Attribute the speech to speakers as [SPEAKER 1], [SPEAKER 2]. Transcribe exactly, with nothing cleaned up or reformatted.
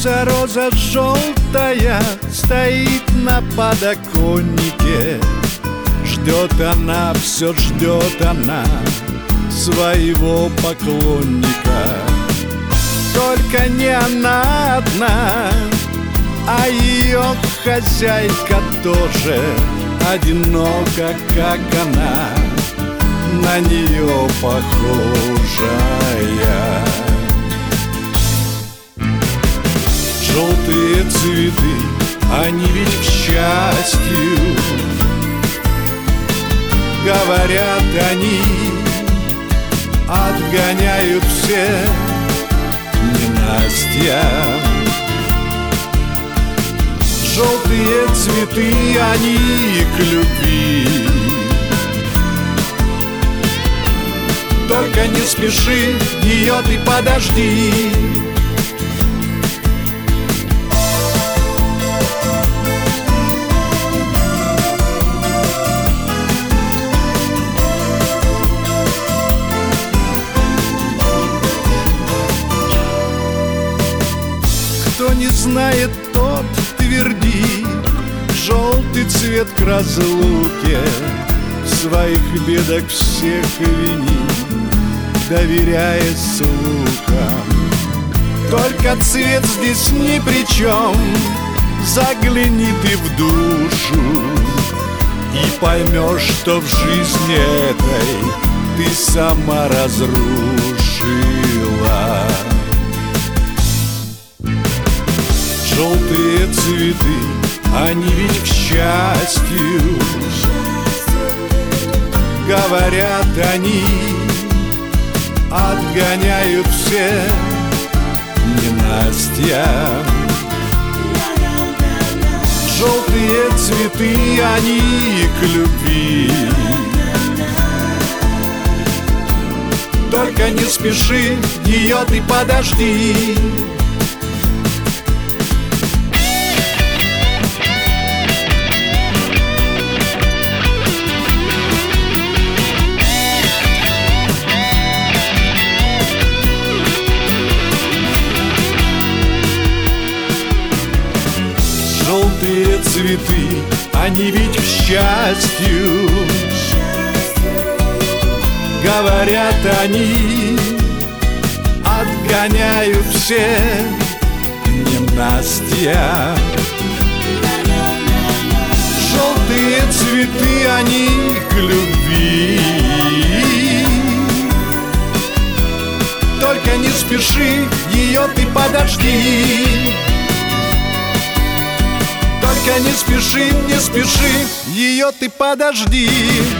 [SPEAKER 1] Наша роза желтая стоит на подоконнике. Ждет она, все ждет она своего поклонника. Только не она одна, а ее хозяйка тоже одинока, как она, на нее похожая. Желтые цветы, они ведь к счастью, говорят они, отгоняют все ненастья. Желтые цветы, они к любви. Только не спеши, ее ты подожди. Кто не знает, тот тверди, желтый цвет к разлуке, своих бедок всех вини, доверяя слухам. Только цвет здесь ни при чем, загляни ты в душу и поймешь, что в жизни этой ты сама разрушила. Желтые цветы, они ведь к счастью, говорят они, отгоняют все ненастья. Желтые цветы, они к любви. Только не спеши, ее ты подожди. Желтые цветы, они ведь к счастью, говорят они, отгоняют все ненастья. Желтые цветы, они к любви. Только не спеши, ее ты подожди. Только не спеши, не спеши, ее ты подожди.